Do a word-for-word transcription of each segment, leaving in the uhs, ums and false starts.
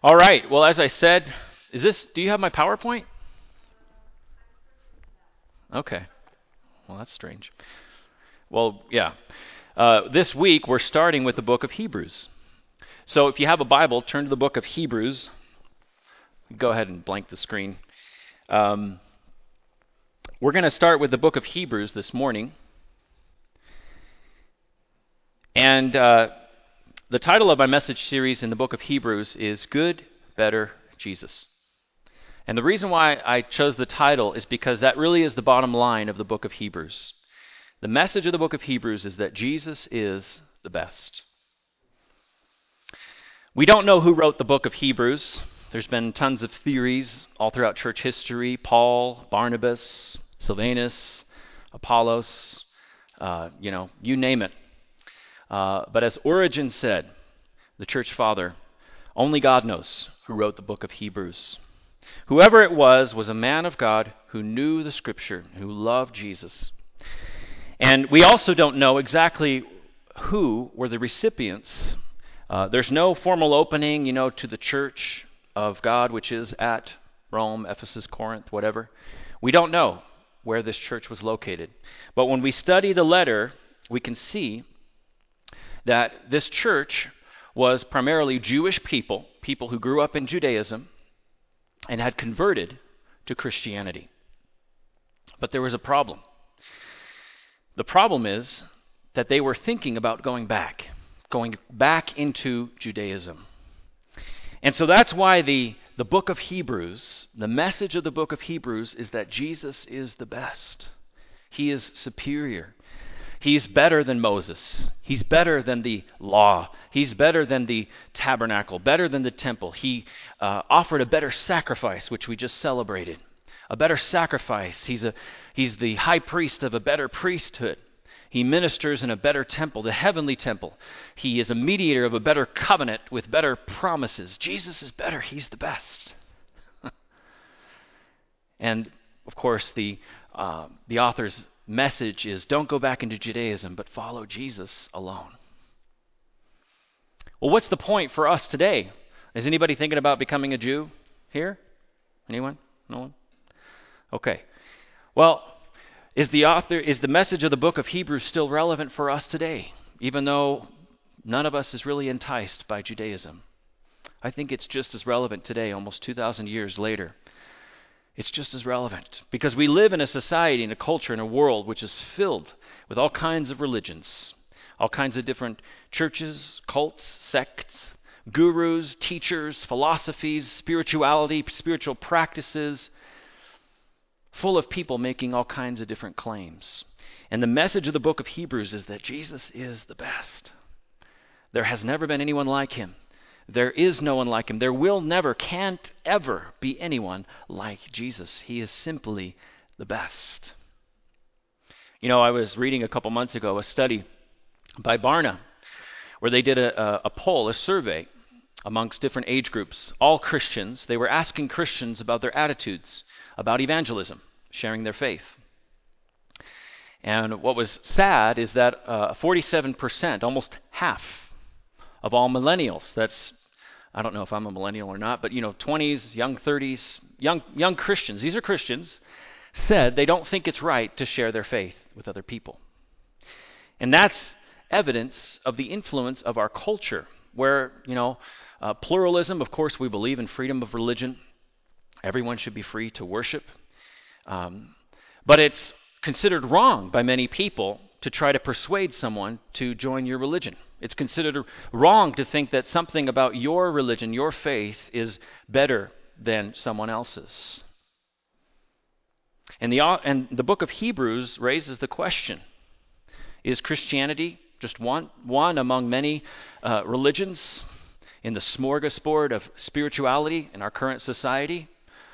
All right. Well, as I said, is this, do you have my PowerPoint? Okay. Well, that's strange. Well, yeah. Uh, this week, we're starting with the book of Hebrews. So if you have a Bible, turn to the book of Hebrews. Go ahead and blank the screen. Um, we're going to start with the book of Hebrews this morning. And uh, the title of my message series in the book of Hebrews is Good, Better, Jesus. And the reason why I chose the title is because that really is the bottom line of the book of Hebrews. The message of the book of Hebrews is that Jesus is the best. We don't know who wrote the book of Hebrews. There's been tons of theories all throughout church history. Paul, Barnabas, Silvanus, Apollos, uh, you know, you name it. Uh, but as Origen said, the church father, only God knows who wrote the book of Hebrews. Whoever it was, was a man of God who knew the Scripture, who loved Jesus. And we also don't know exactly who were the recipients. Uh, there's no formal opening, you know, to the church of God, which is at Rome, Ephesus, Corinth, whatever. We don't know where this church was located. But when we study the letter, we can see that this church was primarily Jewish people, people who grew up in Judaism and had converted to Christianity. But there was a problem. The problem is that they were thinking about going back, going back into Judaism. And so that's why the, the book of Hebrews, the message of the book of Hebrews is that Jesus is the best. He is superior. He's better than Moses. He's better than the law. He's better than the tabernacle, better than the temple. He uh, offered a better sacrifice, which we just celebrated. A better sacrifice. He's a he's the high priest of a better priesthood. He ministers in a better temple, the heavenly temple. He is a mediator of a better covenant with better promises. Jesus is better. He's the best. And, of course, the uh, the author's message is don't go back into Judaism, but follow Jesus alone. Well, what's the point for us today? Is anybody thinking about becoming a Jew here? Anyone? No one? Okay. Well, is the author, is the message of the book of Hebrews still relevant for us today, even though none of us is really enticed by Judaism? I think it's just as relevant today, almost two thousand years later. It's just as relevant because we live in a society, in a culture, in a world which is filled with all kinds of religions, all kinds of different churches, cults, sects, gurus, teachers, philosophies, spirituality, spiritual practices, full of people making all kinds of different claims. And the message of the book of Hebrews is that Jesus is the best. There has never been anyone like him. There is no one like him. There will never, can't ever be anyone like Jesus. He is simply the best. You know, I was reading a couple months ago a study by Barna where they did a, a, a poll, a survey amongst different age groups, all Christians. They were asking Christians about their attitudes about evangelism, sharing their faith. And what was sad is that uh, forty-seven percent, almost half, of all millennials, that's, I don't know if I'm a millennial or not, but you know, twenties, young thirties, young young Christians, these are Christians, said they don't think it's right to share their faith with other people. And that's evidence of the influence of our culture, where, you know, uh, pluralism, of course, we believe in freedom of religion. Everyone should be free to worship. Um, but it's considered wrong by many people to try to persuade someone to join your religion. It's considered wrong to think that something about your religion, your faith, is better than someone else's. And the, and the book of Hebrews raises the question, is Christianity just one, one among many uh, religions in the smorgasbord of spirituality in our current society?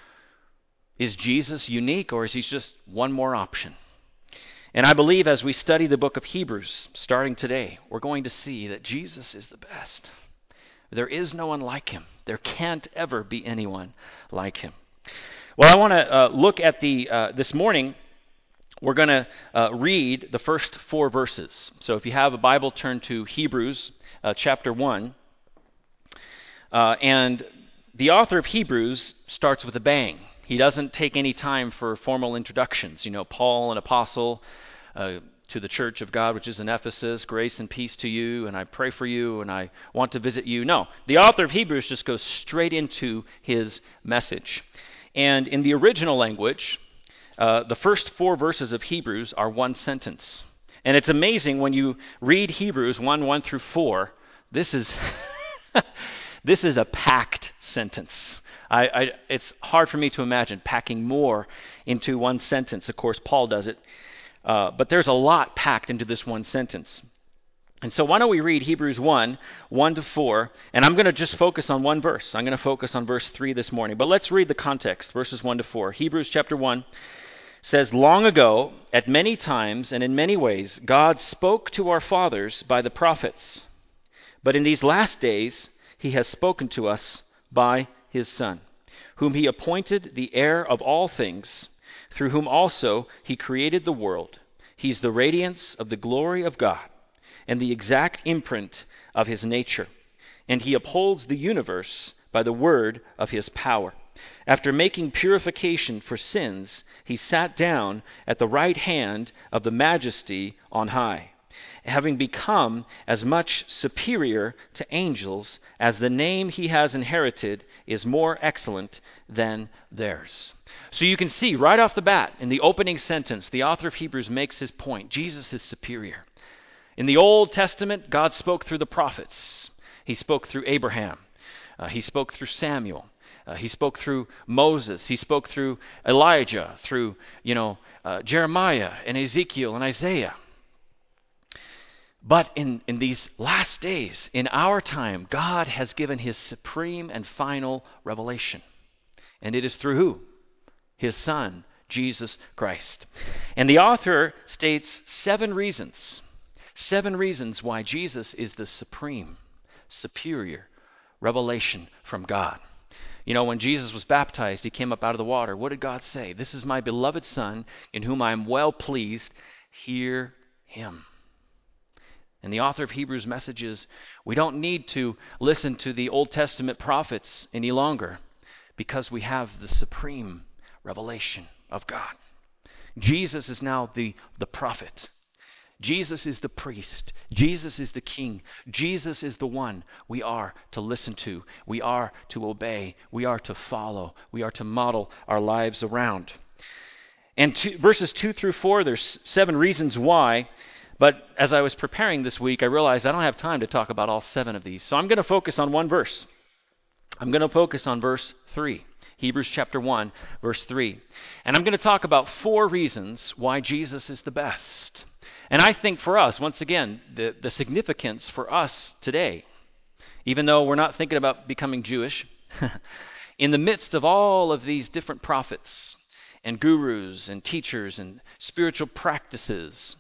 Is Jesus unique, or is he just one more option? And I believe as we study the book of Hebrews, starting today, we're going to see that Jesus is the best. There is no one like him. There can't ever be anyone like him. Well, I want to uh, look at the, uh, this morning, we're going to uh, read the first four verses. So if you have a Bible, turn to Hebrews uh, chapter one. Uh, and the author of Hebrews starts with a bang. He doesn't take any time for formal introductions. You know, Paul, an apostle, uh, to the church of God, which is in Ephesus, grace and peace to you, and I pray for you, and I want to visit you. No, the author of Hebrews just goes straight into his message. And in the original language, uh, the first four verses of Hebrews are one sentence. And it's amazing when you read Hebrews one, one through four, this is this is a packed sentence. I, I, it's hard for me to imagine packing more into one sentence. Of course, Paul does it. Uh, but there's a lot packed into this one sentence. And so why don't we read Hebrews one, one to four, and I'm going to just focus on one verse. I'm going to focus on verse three this morning. But let's read the context, verses one to four. Hebrews chapter one says, "Long ago, at many times and in many ways, God spoke to our fathers by the prophets. But in these last days, he has spoken to us by his Son, whom he appointed the heir of all things, through whom also he created the world. He's the radiance of the glory of God and the exact imprint of his nature. And he upholds the universe by the word of his power. After making purification for sins, he sat down at the right hand of the Majesty on high, having become as much superior to angels as the name he has inherited is more excellent than theirs." So you can see right off the bat, in the opening sentence, the author of Hebrews makes his point. Jesus is superior. In the Old Testament, God spoke through the prophets. He spoke through Abraham. Uh, he spoke through Samuel. Uh, he spoke through Moses. He spoke through Elijah, through, you know, uh, Jeremiah and Ezekiel and Isaiah. But in, in these last days, in our time, God has given his supreme and final revelation. And it is through who? His Son, Jesus Christ. And the author states seven reasons, seven reasons why Jesus is the supreme, superior revelation from God. You know, when Jesus was baptized, he came up out of the water. What did God say? "This is my beloved Son, in whom I am well pleased. Hear him." And the author of Hebrews' message is, we don't need to listen to the Old Testament prophets any longer because we have the supreme revelation of God. Jesus is now the, the prophet. Jesus is the priest. Jesus is the king. Jesus is the one we are to listen to. We are to obey. We are to follow. We are to model our lives around. And two, verses two through four, there's seven reasons why. But as I was preparing this week, I realized I don't have time to talk about all seven of these. So I'm going to focus on one verse. I'm going to focus on verse three. Hebrews chapter one, verse three. And I'm going to talk about four reasons why Jesus is the best. And I think for us, once again, the, the significance for us today, even though we're not thinking about becoming Jewish, in the midst of all of these different prophets and gurus and teachers and spiritual practices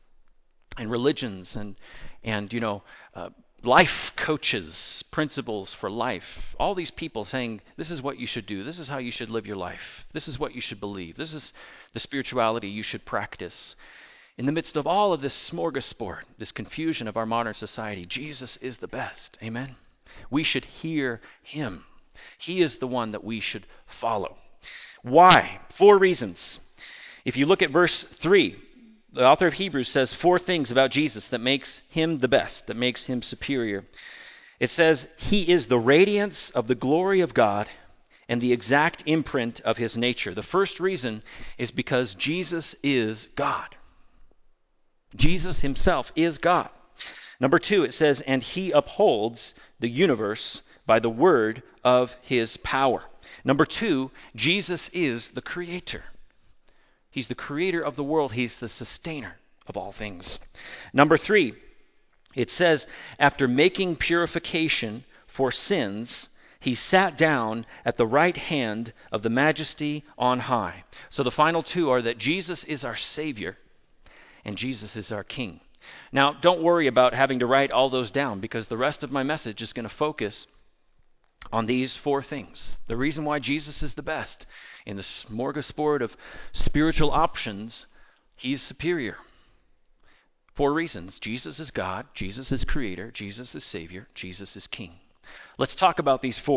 and religions and, and you know, uh, life coaches, principles for life, all these people saying, this is what you should do, this is how you should live your life, this is what you should believe, this is the spirituality you should practice. In the midst of all of this smorgasbord, this confusion of our modern society, Jesus is the best. Amen? We should hear him. He is the one that we should follow. Why? Four reasons. If you look at verse three, the author of Hebrews says four things about Jesus that makes him the best, that makes him superior. It says, he is the radiance of the glory of God and the exact imprint of his nature. The first reason is because Jesus is God. Jesus himself is God. Number two, it says, and he upholds the universe by the word of his power. Number two, Jesus is the creator. He's the creator of the world. He's the sustainer of all things. Number three, it says, after making purification for sins, he sat down at the right hand of the Majesty on high. So the final two are that Jesus is our Savior and Jesus is our King. Now, don't worry about having to write all those down because the rest of my message is going to focus on these four things. The reason why Jesus is the best. In the smorgasbord of spiritual options, he's superior. Four reasons. Jesus is God. Jesus is creator. Jesus is Savior. Jesus is King. Let's talk about these four.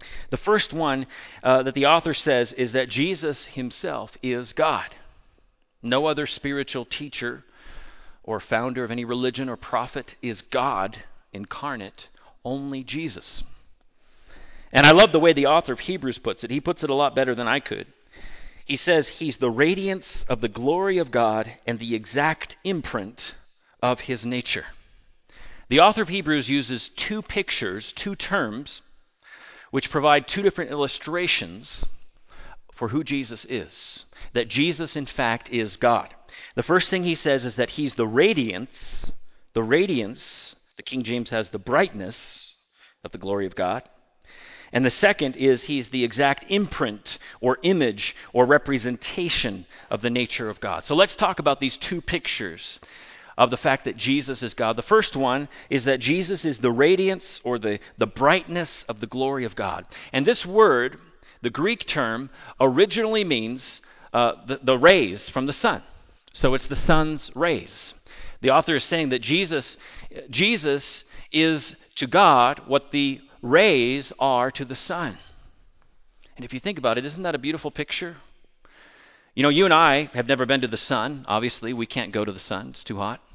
The first one uh, that the author says is that Jesus himself is God. No other spiritual teacher or founder of any religion or prophet is God incarnate, only Jesus. And I love the way the author of Hebrews puts it. He puts it a lot better than I could. He says he's the radiance of the glory of God and the exact imprint of his nature. The author of Hebrews uses two pictures, two terms, which provide two different illustrations for who Jesus is. That Jesus, in fact, is God. The first thing he says is that he's the radiance, the radiance, the King James has the brightness of the glory of God. And the second is he's the exact imprint or image or representation of the nature of God. So let's talk about these two pictures of the fact that Jesus is God. The first one is that Jesus is the radiance or the, the brightness of the glory of God. And this word, the Greek term, originally means uh, the, the rays from the sun. So it's the sun's rays. The author is saying that Jesus, Jesus is to God what the rays are to the sun. And if you think about it, isn't that a beautiful picture? You know, you and I have never been to the sun. Obviously, we can't go to the sun. It's too hot.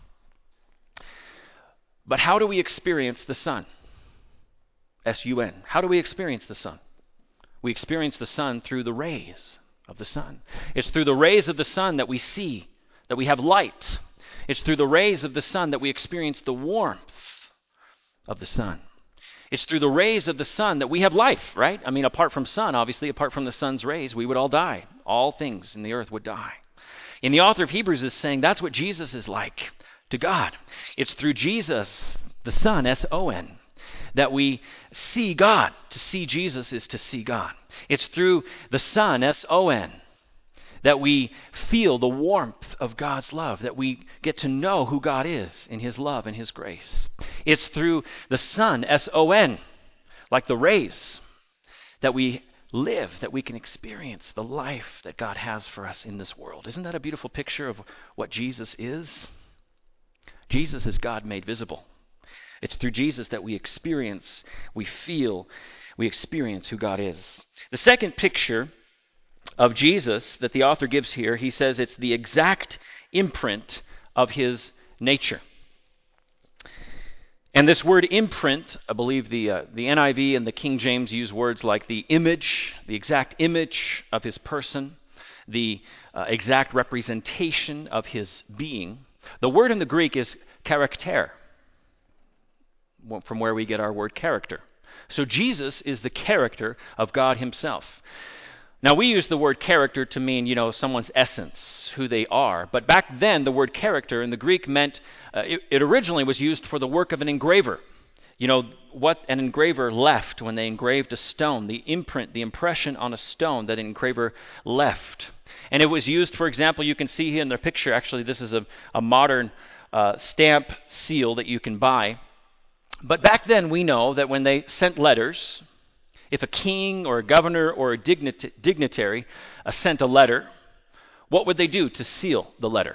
But how do we experience the sun? S U N. How do we experience the sun? We experience the sun through the rays of the sun. It's through the rays of the sun that we see, that we have light. It's through the rays of the sun that we experience the warmth of the sun. It's through the rays of the sun that we have life, right? I mean, apart from sun, obviously, apart from the sun's rays, we would all die. All things in the earth would die. And the author of Hebrews is saying that's what Jesus is like to God. It's through Jesus, the Son, S O N, that we see God. To see Jesus is to see God. It's through the Son, S O N, that we feel the warmth of God's love, that we get to know who God is in his love and his grace. It's through the sun, S O N, like the rays, that we live, that we can experience the life that God has for us in this world. Isn't that a beautiful picture of what Jesus is? Jesus is God made visible. It's through Jesus that we experience, we feel, we experience who God is. The second picture of Jesus that the author gives here, he says it's the exact imprint of his nature. And this word imprint, I believe the uh, the N I V and the King James use words like the image, the exact image of his person, the uh, exact representation of his being. The word in the Greek is character, from where we get our word character. So Jesus is the character of God himself. Now, we use the word character to mean, you know, someone's essence, who they are. But back then, the word character in the Greek meant, uh, it, it originally was used for the work of an engraver. You know, what an engraver left when they engraved a stone, the imprint, the impression on a stone that an engraver left. And it was used, for example, you can see here in their picture, actually, this is a, a modern uh, stamp seal that you can buy. But back then, we know that when they sent letters, if a king or a governor or a dignit- dignitary uh, sent a letter, what would they do to seal the letter?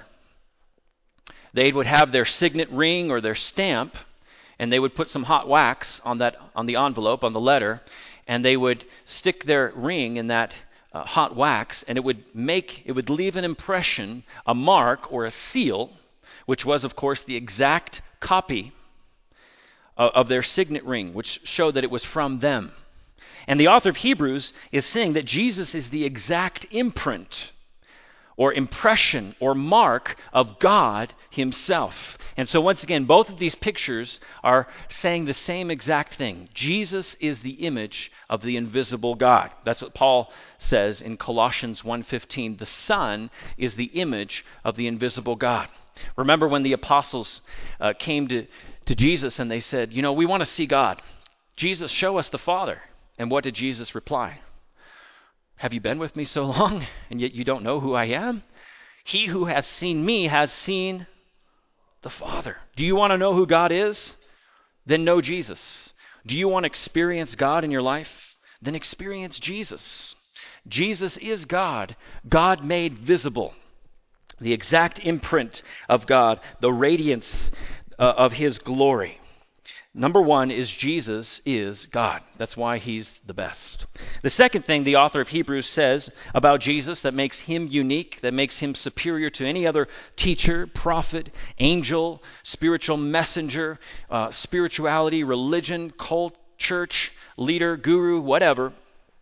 They would have their signet ring or their stamp, and they would put some hot wax on that on the envelope, on the letter, and they would stick their ring in that uh, hot wax, and it would make it would leave an impression, a mark or a seal, which was, of course, the exact copy of, of their signet ring, which showed that it was from them. And the author of Hebrews is saying that Jesus is the exact imprint or impression or mark of God himself. And so once again, both of these pictures are saying the same exact thing. Jesus is the image of the invisible God. That's what Paul says in Colossians one fifteen. The Son is the image of the invisible God. Remember when the apostles uh, came to, to Jesus and they said, you know, we want to see God. Jesus, show us the Father. And what did Jesus reply? Have you been with me so long, and yet you don't know who I am? He who has seen me has seen the Father. Do you want to know who God is? Then know Jesus. Do you want to experience God in your life? Then experience Jesus. Jesus is God, God made visible, the exact imprint of God, the radiance uh, of his glory. Number one is Jesus is God. That's why he's the best. The second thing the author of Hebrews says about Jesus that makes him unique, that makes him superior to any other teacher, prophet, angel, spiritual messenger, uh, spirituality, religion, cult, church, leader, guru, whatever,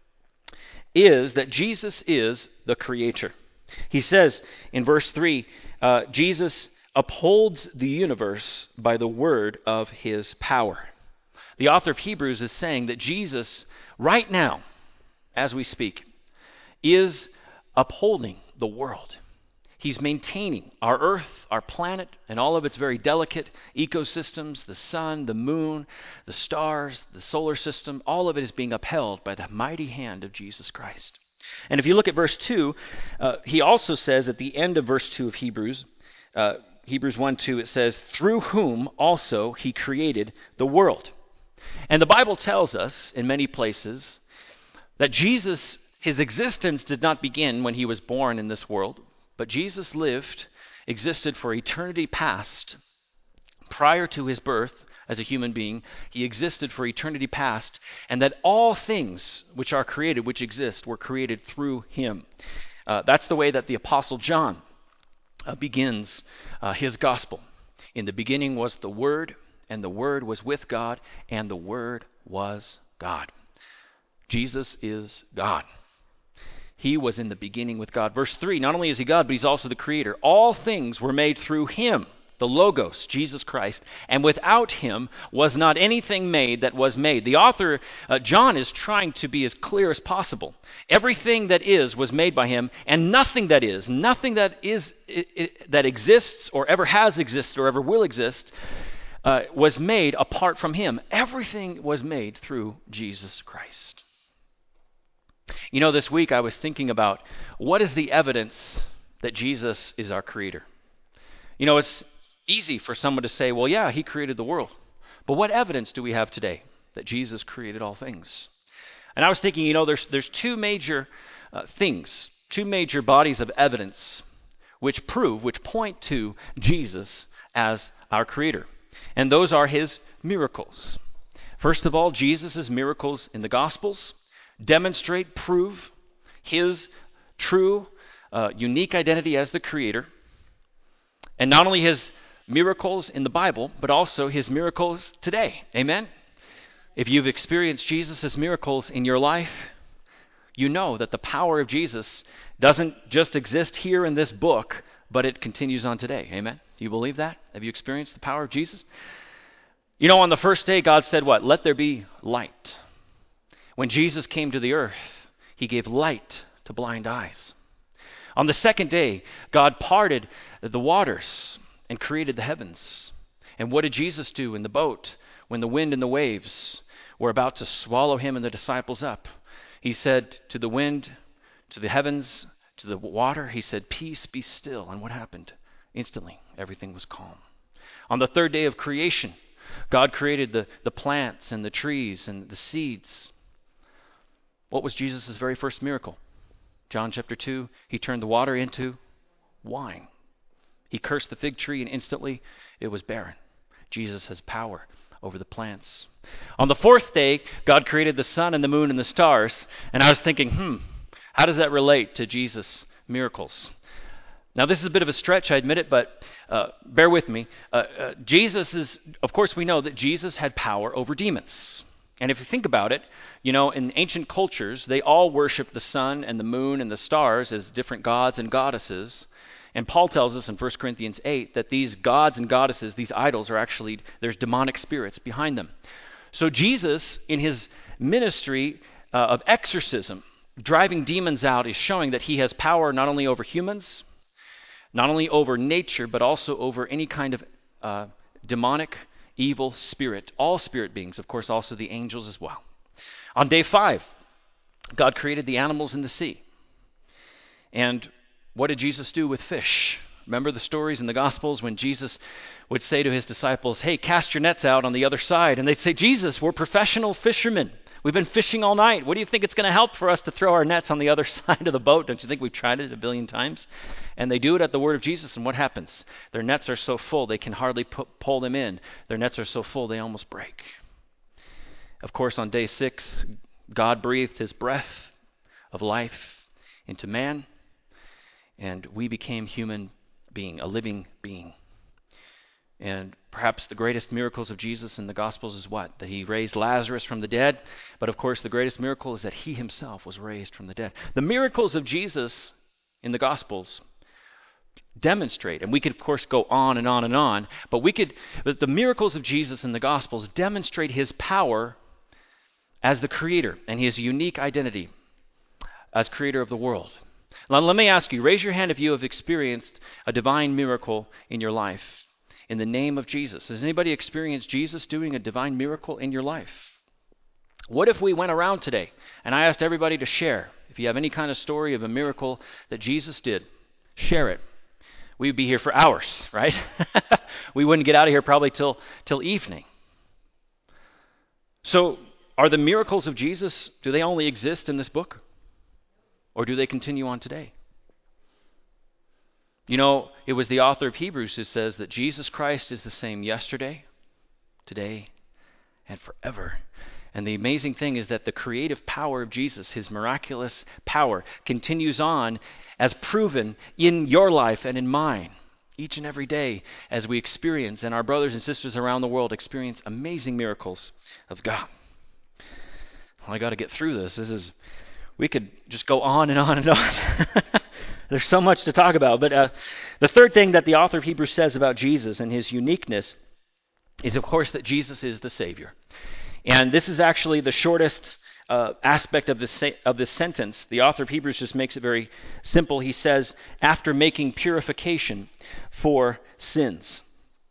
is that Jesus is the creator. He says in verse three, uh, Jesus upholds the universe by the word of his power. The author of Hebrews is saying that Jesus, right now, as we speak, is upholding the world. He's maintaining our earth, our planet, and all of its very delicate ecosystems, the sun, the moon, the stars, the solar system. All of it is being upheld by the mighty hand of Jesus Christ. And if you look at verse two, uh, he also says at the end of verse two of Hebrews, uh, Hebrews one two, it says, through whom also he created the world. And the Bible tells us in many places that Jesus, his existence did not begin when he was born in this world, but Jesus lived, existed for eternity past. Prior to his birth as a human being, he existed for eternity past, and that all things which are created, which exist, were created through him. Uh, that's the way that the Apostle John Uh, begins uh, his gospel. In the beginning was the Word, and the Word was with God, and the Word was God. Jesus is God. He was in the beginning with God. Verse three, not only is he God, but he's also the creator. All things were made through him, the Logos, Jesus Christ, and without him was not anything made that was made. The author, uh, John, is trying to be as clear as possible. Everything that is was made by him, and nothing that is, nothing that is it, it, that exists or ever has existed or ever will exist uh, was made apart from him. Everything was made through Jesus Christ. You know, this week I was thinking about what is the evidence that Jesus is our creator. You know, it's easy for someone to say, well, yeah, he created the world. But what evidence do we have today that Jesus created all things? And I was thinking, you know, there's there's two major uh, things, two major bodies of evidence which prove, which point to Jesus as our creator. And those are his miracles. First of all, Jesus' miracles in the Gospels demonstrate, prove his true, uh, unique identity as the creator. And not only his miracles in the Bible, but also his miracles today. Amen? If you've experienced Jesus' miracles in your life, you know that the power of Jesus doesn't just exist here in this book, but it continues on today. Amen? Do you believe that? Have you experienced the power of Jesus? You know, on the first day, God said what? Let there be light. When Jesus came to the earth, he gave light to blind eyes. On the second day, God parted the waters and created the heavens. And what did Jesus do in the boat when the wind and the waves were about to swallow him and the disciples up? He said to the wind, to the heavens, to the water, he said, peace, be still. And what happened? Instantly, everything was calm. On the third day of creation, God created the, the plants and the trees and the seeds. What was Jesus' very first miracle? John chapter two, he turned the water into wine. He cursed the fig tree and instantly it was barren. Jesus has power over the plants. On the fourth day, God created the sun and the moon and the stars. And I was thinking, hmm, how does that relate to Jesus' miracles? Now, this is a bit of a stretch, I admit it, but uh, bear with me. Uh, uh, Jesus is, of course, we know that Jesus had power over demons. And if you think about it, you know, in ancient cultures, they all worshiped the sun and the moon and the stars as different gods and goddesses. And Paul tells us in First Corinthians eight that these gods and goddesses, these idols, are actually, there's demonic spirits behind them. So Jesus, in his ministry uh, of exorcism, driving demons out, is showing that he has power not only over humans, not only over nature, but also over any kind of uh, demonic, evil spirit. All spirit beings, of course, also the angels as well. On day five, God created the animals in the sea. And what did Jesus do with fish? Remember the stories in the Gospels when Jesus would say to his disciples, hey, cast your nets out on the other side. And they'd say, Jesus, we're professional fishermen. We've been fishing all night. What do you think it's going to help for us to throw our nets on the other side of the boat? Don't you think we've tried it a billion times? And they do it at the word of Jesus, and what happens? Their nets are so full they can hardly pu- pull them in. Their nets are so full they almost break. Of course, on day six, God breathed his breath of life into man, and we became human being, a living being. And perhaps the greatest miracles of Jesus in the Gospels is what? That he raised Lazarus from the dead. But of course, the greatest miracle is that he himself was raised from the dead. The miracles of Jesus in the Gospels demonstrate, and we could of course go on and on and on, but we could, but the miracles of Jesus in the Gospels demonstrate his power as the creator and his unique identity as creator of the world. Now let me ask you, raise your hand if you have experienced a divine miracle in your life. In the name of Jesus. Has anybody experienced Jesus doing a divine miracle in your life? What if we went around today and I asked everybody to share? If you have any kind of story of a miracle that Jesus did, share it. We'd be here for hours, right? We wouldn't get out of here probably till, till evening. So, are the miracles of Jesus, do they only exist in this book? Or do they continue on today? You know, it was the author of Hebrews who says that Jesus Christ is the same yesterday, today, and forever. And the amazing thing is that the creative power of Jesus, his miraculous power, continues on as proven in your life and in mine each and every day as we experience, and our brothers and sisters around the world experience amazing miracles of God. Well, I got to get through this. This is, we could just go on and on and on. There's so much to talk about. But uh, the third thing that the author of Hebrews says about Jesus and his uniqueness is, of course, that Jesus is the Savior. And this is actually the shortest uh, aspect of this, sa- of this sentence. The author of Hebrews just makes it very simple. He says, after making purification for sins.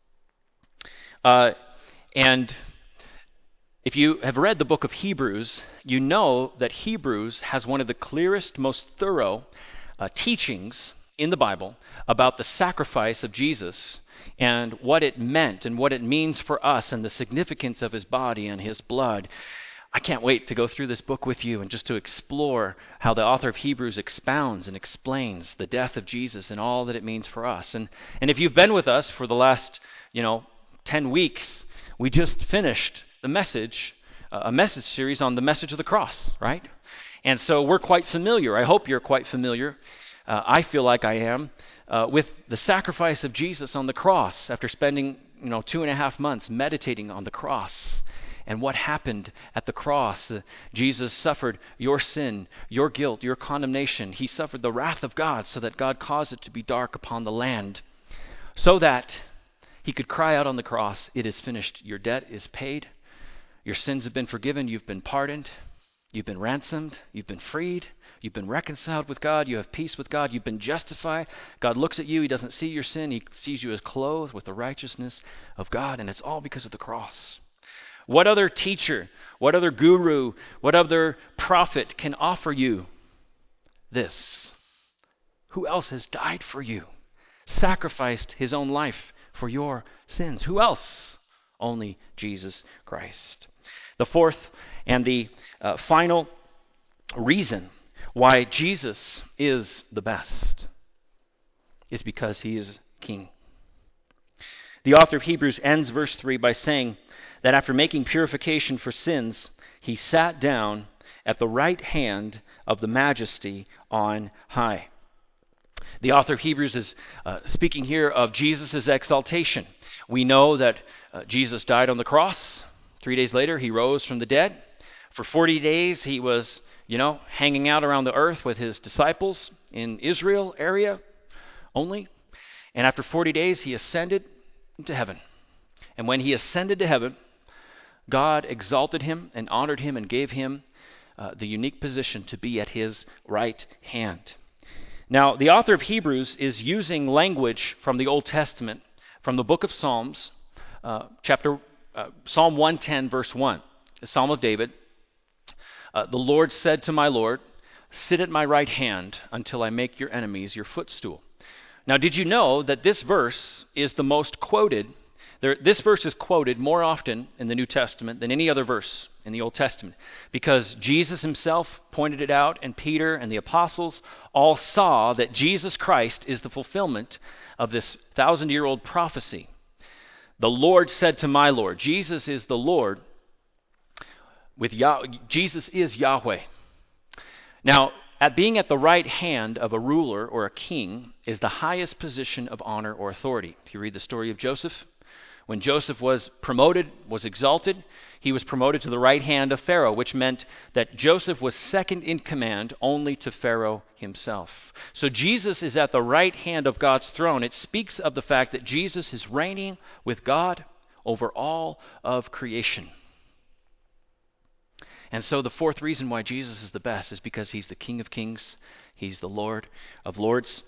Uh, and if you have read the book of Hebrews, you know that Hebrews has one of the clearest, most thorough Uh, teachings in the Bible about the sacrifice of Jesus and what it meant and what it means for us and the significance of his body and his blood. I can't wait to go through this book with you and just to explore how the author of Hebrews expounds and explains the death of Jesus and all that it means for us. And and if you've been with us for the last, you know, ten weeks, we just finished the message, uh, a message series on the message of the cross, right? And so we're quite familiar. I hope you're quite familiar. Uh, I feel like I am uh, with the sacrifice of Jesus on the cross after spending, you know, two and a half months meditating on the cross and what happened at the cross. The, Jesus suffered your sin, your guilt, your condemnation. He suffered the wrath of God so that God caused it to be dark upon the land so that he could cry out on the cross, "It is finished. Your debt is paid. Your sins have been forgiven. You've been pardoned. You've been ransomed, you've been freed, you've been reconciled with God, you have peace with God, you've been justified. God looks at you, he doesn't see your sin, he sees you as clothed with the righteousness of God, and it's all because of the cross. What other teacher, what other guru, what other prophet can offer you this? Who else has died for you, sacrificed his own life for your sins? Who else? Only Jesus Christ. The fourth and the uh, final reason why Jesus is the best is because he is king. The author of Hebrews ends verse three by saying that after making purification for sins, he sat down at the right hand of the majesty on high. The author of Hebrews is uh, speaking here of Jesus' exaltation. We know that uh, Jesus died on the cross. Three days later, he rose from the dead. For forty days, he was, you know, hanging out around the earth with his disciples in Israel area only. And after forty days, he ascended into heaven. And when he ascended to heaven, God exalted him and honored him and gave him uh, the unique position to be at his right hand. Now, the author of Hebrews is using language from the Old Testament, from the book of Psalms, uh, chapter uh, Psalm one ten, verse one, the Psalm of David. Uh, the Lord said to my Lord, "Sit at my right hand until I make your enemies your footstool." Now, did you know that this verse is the most quoted, There, this verse is quoted more often in the New Testament than any other verse in the Old Testament because Jesus himself pointed it out, and Peter and the apostles all saw that Jesus Christ is the fulfillment of this thousand-year-old prophecy. The Lord said to my Lord. Jesus is the Lord. With Yah- Jesus is Yahweh. Now, at being at the right hand of a ruler or a king is the highest position of honor or authority. If you read the story of Joseph, when Joseph was promoted, was exalted, he was promoted to the right hand of Pharaoh, which meant that Joseph was second in command only to Pharaoh himself. So Jesus is at the right hand of God's throne. It speaks of the fact that Jesus is reigning with God over all of creation. And so the fourth reason why Jesus is the best is because he's the King of Kings. He's the Lord of Lords.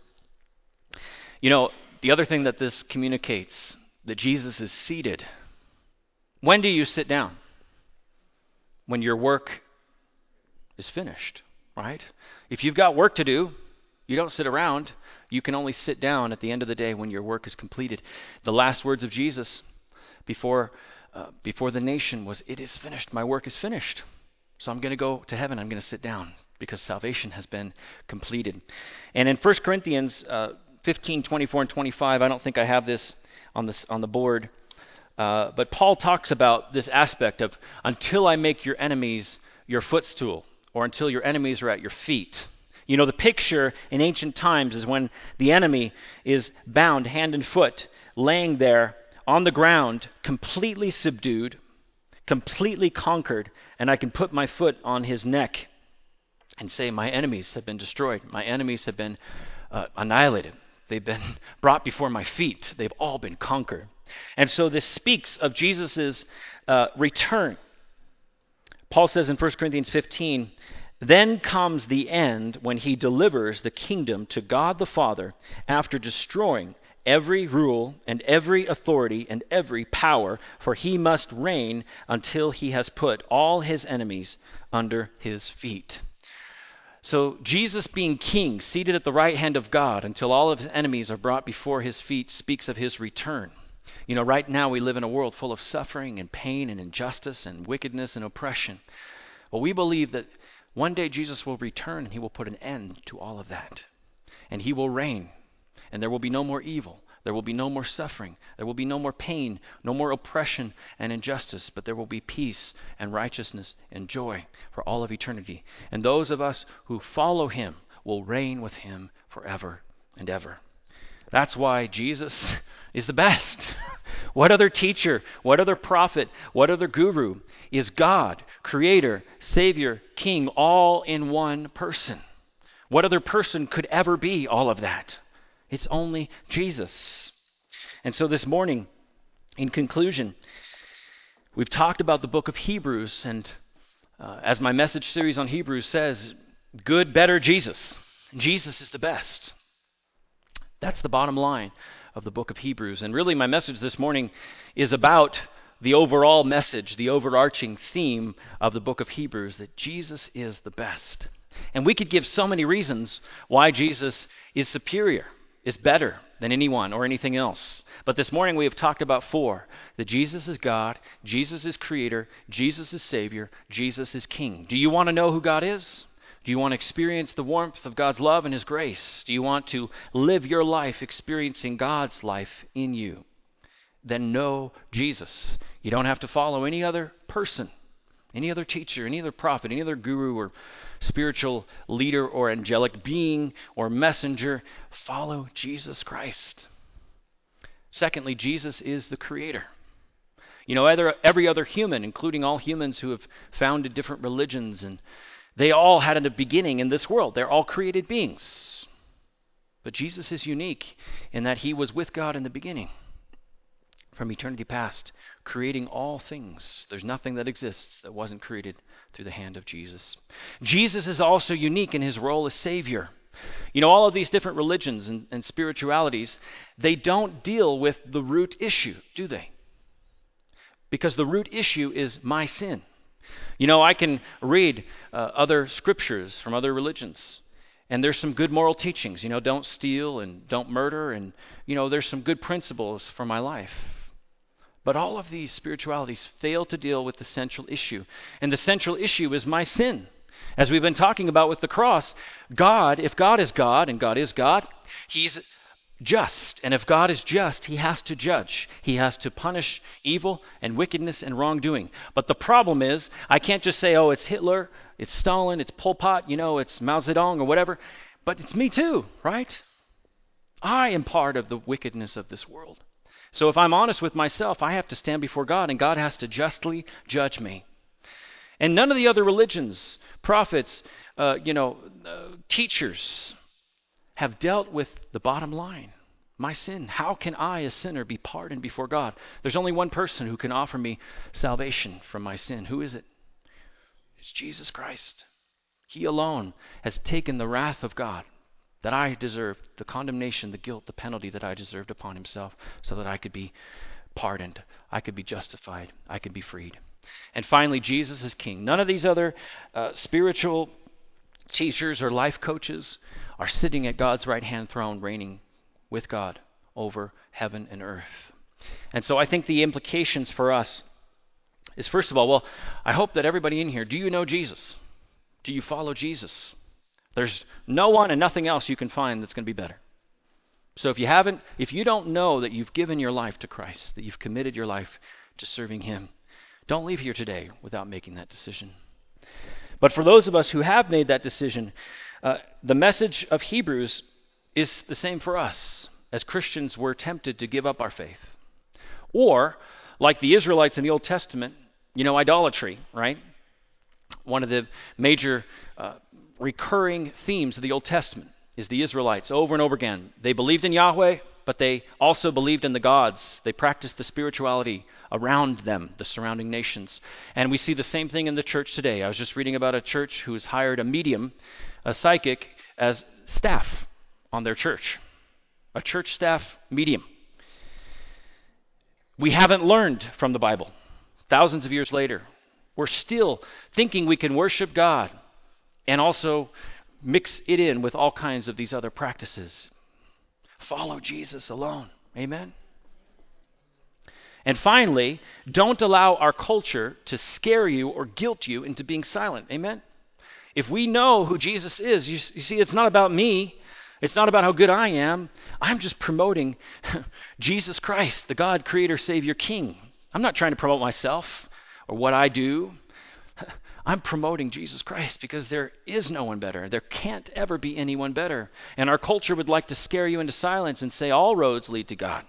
You know, the other thing that this communicates, that Jesus is seated. When do you sit down? When your work is finished, right? If you've got work to do, you don't sit around. You can only sit down at the end of the day when your work is completed. The last words of Jesus before, uh, before the nation was, "It is finished. My work is finished. So I'm going to go to heaven. I'm going to sit down because salvation has been completed." And in First Corinthians uh, fifteen, twenty-four, and twenty-five, I don't think I have this on this on the board, uh, but Paul talks about this aspect of until I make your enemies your footstool, or until your enemies are at your feet. You know, the picture in ancient times is when the enemy is bound hand and foot, laying there on the ground, completely subdued, completely conquered, and I can put my foot on his neck and say, my enemies have been destroyed. My enemies have been uh, annihilated. They've been brought before my feet. They've all been conquered. And so this speaks of Jesus' uh, return. Paul says in First Corinthians fifteen, "Then comes the end when he delivers the kingdom to God the Father after destroying every rule and every authority and every power, for he must reign until he has put all his enemies under his feet." So Jesus being king, seated at the right hand of God until all of his enemies are brought before his feet, speaks of his return. You know, right now we live in a world full of suffering and pain and injustice and wickedness and oppression. Well, we believe that one day Jesus will return and he will put an end to all of that. And he will reign. And there will be no more evil. There will be no more suffering. There will be no more pain, no more oppression and injustice, but there will be peace and righteousness and joy for all of eternity. And those of us who follow him will reign with him forever and ever. That's why Jesus is the best. What other teacher, what other prophet, what other guru is God, creator, savior, king, all in one person? What other person could ever be all of that? It's only Jesus. And so this morning, in conclusion, we've talked about the book of Hebrews, and uh, as my message series on Hebrews says, good, better Jesus. Jesus is the best. That's the bottom line of the book of Hebrews. And really my message this morning is about the overall message, the overarching theme of the book of Hebrews, that Jesus is the best. And we could give so many reasons why Jesus is superior, is better than anyone or anything else. But this morning we have talked about four. That Jesus is God, Jesus is creator, Jesus is savior, Jesus is king. Do you want to know who God is? Do you want to experience the warmth of God's love and his grace? Do you want to live your life experiencing God's life in you? Then know Jesus. You don't have to follow any other person, any other teacher, any other prophet, any other guru or spiritual leader or angelic being or messenger. Follow Jesus Christ. Secondly, Jesus is the creator. You know, every other human, including all humans who have founded different religions, and they all had a beginning in this world. They're all created beings. But Jesus is unique in that he was with God in the beginning, from eternity past, creating all things. There's nothing that exists that wasn't created through the hand of Jesus. Jesus is also unique in his role as Savior. You know, all of these different religions and, and spiritualities, they don't deal with the root issue, do they? Because the root issue is my sin. You know, I can read uh, other scriptures from other religions, and there's some good moral teachings. You know, don't steal and don't murder, and, you know, there's some good principles for my life. But all of these spiritualities fail to deal with the central issue. And the central issue is my sin. As we've been talking about with the cross, God, if God is God, and God is God, he's just. And if God is just, he has to judge. He has to punish evil and wickedness and wrongdoing. But the problem is, I can't just say, oh, it's Hitler, it's Stalin, it's Pol Pot, you know, it's Mao Zedong or whatever. But it's me too, right? I am part of the wickedness of this world. So if I'm honest with myself, I have to stand before God, and God has to justly judge me. And none of the other religions, prophets, uh, you know, uh, teachers have dealt with the bottom line, my sin. How can I, a sinner, be pardoned before God? There's only one person who can offer me salvation from my sin. Who is it? It's Jesus Christ. He alone has taken the wrath of God that I deserved, the condemnation, the guilt, the penalty that I deserved upon himself, so that I could be pardoned, I could be justified, I could be freed. And finally, Jesus is king. None of these other uh, spiritual teachers or life coaches are sitting at God's right-hand throne, reigning with God over heaven and earth. And so I think the implications for us is, first of all, well, I hope that everybody in here, do you know Jesus? Do you follow Jesus? There's no one and nothing else you can find that's going to be better. So if you haven't, if you don't know that you've given your life to Christ, that you've committed your life to serving him, don't leave here today without making that decision. But for those of us who have made that decision, uh, the message of Hebrews is the same for us. As Christians, we're tempted to give up our faith. Or, like the Israelites in the Old Testament, you know, idolatry, right? One of the major uh, recurring themes of the Old Testament is the Israelites over and over again. They believed in Yahweh, but they also believed in the gods. They practiced the spirituality around them, the surrounding nations. And we see the same thing in the church today. I was just reading about a church who's hired a medium, a psychic, as staff on their church. A church staff medium. We haven't learned from the Bible. Thousands of years later, we're still thinking we can worship God and also mix it in with all kinds of these other practices. Follow Jesus alone. Amen? And finally, don't allow our culture to scare you or guilt you into being silent. Amen? If we know who Jesus is, you, you see, it's not about me. It's not about how good I am. I'm just promoting Jesus Christ, the God, Creator, Savior, King. I'm not trying to promote myself or what I do. I'm promoting Jesus Christ because there is no one better. There can't ever be anyone better. And our culture would like to scare you into silence and say all roads lead to God.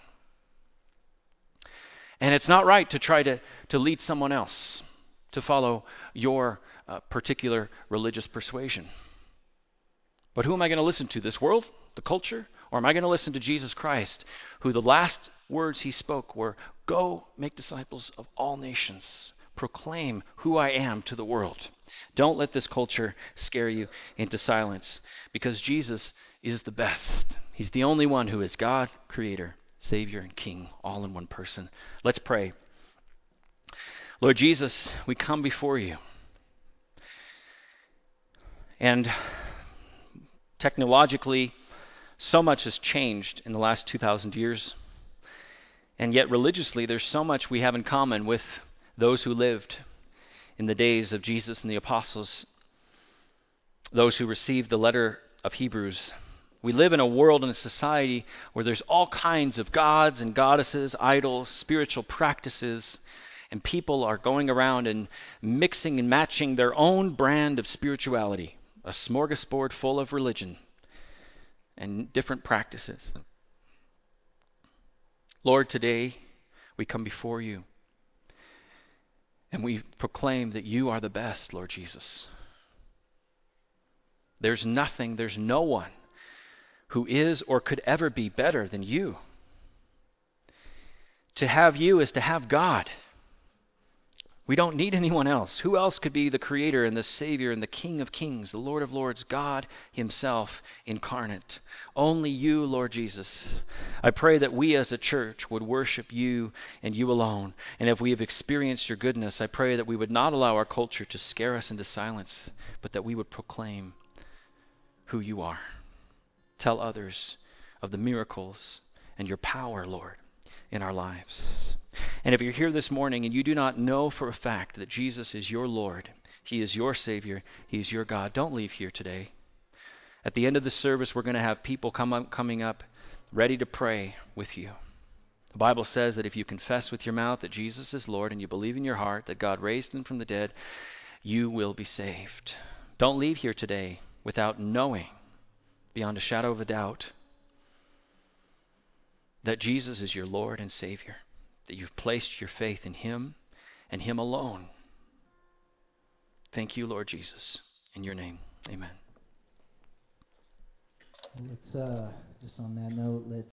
And it's not right to try to, to lead someone else to follow your uh, particular religious persuasion. But who am I going to listen to? This world? The culture? Or am I going to listen to Jesus Christ, who the last words he spoke were, "Go make disciples of all nations. Proclaim who I am to the world." Don't let this culture scare you into silence, because Jesus is the best. He's the only one who is God, Creator, Savior, and King, all in one person. Let's pray. Lord Jesus, we come before you. And technologically, so much has changed in the last two thousand years. And yet religiously, there's so much we have in common with those who lived in the days of Jesus and the apostles, those who received the letter of Hebrews. We live in a world and a society where there's all kinds of gods and goddesses, idols, spiritual practices, and people are going around and mixing and matching their own brand of spirituality, a smorgasbord full of religion and different practices. Lord, today we come before you and we proclaim that you are the best, Lord Jesus. There's nothing, there's no one who is or could ever be better than you. To have you is to have God. We don't need anyone else. Who else could be the Creator and the Savior and the King of Kings, the Lord of Lords, God himself incarnate? Only you, Lord Jesus. I pray that we as a church would worship you and you alone. And if we have experienced your goodness, I pray that we would not allow our culture to scare us into silence, but that we would proclaim who you are. Tell others of the miracles and your power, Lord, in our lives. And if you're here this morning and you do not know for a fact that Jesus is your Lord, He is your Savior, He is your God, don't leave here today. At the end of the service, we're going to have people come up, coming up ready to pray with you. The Bible says that if you confess with your mouth that Jesus is Lord and you believe in your heart that God raised Him from the dead, you will be saved. Don't leave here today without knowing, beyond a shadow of a doubt, that Jesus is your Lord and Savior, that you've placed your faith in Him and Him alone. Thank you, Lord Jesus. In your name, amen. Let's, uh, just on that note, let's